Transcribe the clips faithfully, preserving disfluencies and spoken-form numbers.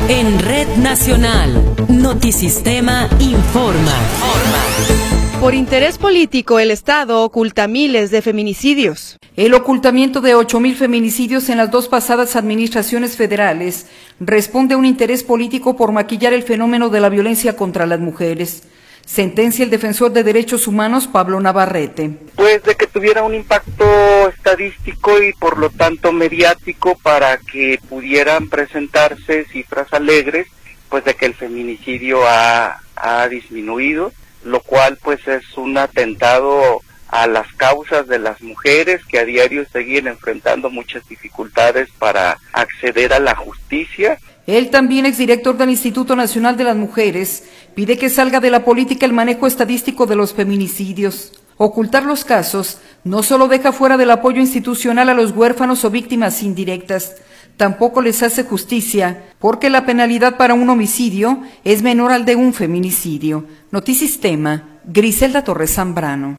En Red Nacional, Notisistema informa. Por interés político, el Estado oculta miles de feminicidios. El ocultamiento de ocho mil feminicidios en las dos pasadas administraciones federales responde a un interés político por maquillar el fenómeno de la violencia contra las mujeres. Sentencia el defensor de derechos humanos Pablo Navarrete. Pues de que tuviera un impacto estadístico y por lo tanto mediático para que pudieran presentarse cifras alegres, pues de que el feminicidio ha, ha disminuido, lo cual pues es un atentado a las causas de las mujeres que a diario siguen enfrentando muchas dificultades para acceder a la justicia. Él, también exdirector del Instituto Nacional de las Mujeres, pide que salga de la política el manejo estadístico de los feminicidios. Ocultar los casos no solo deja fuera del apoyo institucional a los huérfanos o víctimas indirectas, tampoco les hace justicia, porque la penalidad para un homicidio es menor al de un feminicidio. Notisistema, Griselda Torres Zambrano.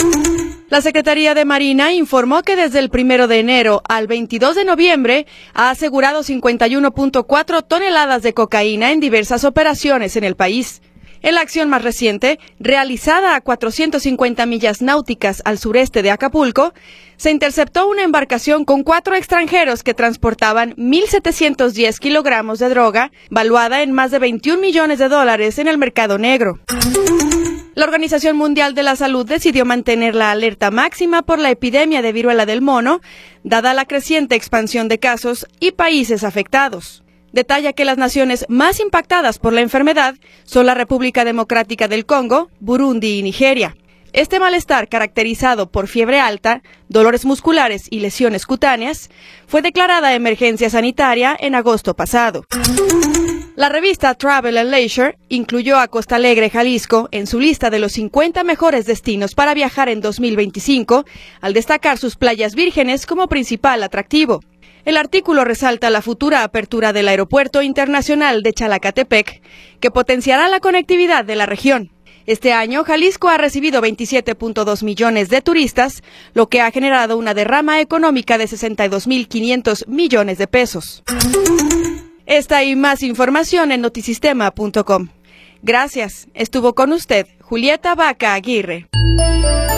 La Secretaría de Marina informó que desde el primero de enero al veintidós de noviembre ha asegurado cincuenta y uno punto cuatro toneladas de cocaína en diversas operaciones en el país. En la acción más reciente, realizada a cuatrocientas cincuenta millas náuticas al sureste de Acapulco, se interceptó una embarcación con cuatro extranjeros que transportaban mil setecientos diez kilogramos de droga, valuada en más de veintiún millones de dólares en el mercado negro. La Organización Mundial de la Salud decidió mantener la alerta máxima por la epidemia de viruela del mono, dada la creciente expansión de casos y países afectados. Detalla que las naciones más impactadas por la enfermedad son la República Democrática del Congo, Burundi y Nigeria. Este malestar, caracterizado por fiebre alta, dolores musculares y lesiones cutáneas, fue declarada emergencia sanitaria en agosto pasado. La revista Travel and Leisure incluyó a Costa Alegre, Jalisco, en su lista de los cincuenta mejores destinos para viajar en dos mil veinticinco, al destacar sus playas vírgenes como principal atractivo. El artículo resalta la futura apertura del Aeropuerto Internacional de Chalacatepec, que potenciará la conectividad de la región. Este año, Jalisco ha recibido veintisiete punto dos millones de turistas, lo que ha generado una derrama económica de sesenta y dos mil quinientos millones de pesos. Esta y más información en notisistema punto com. Gracias. Estuvo con usted Julieta Vaca Aguirre.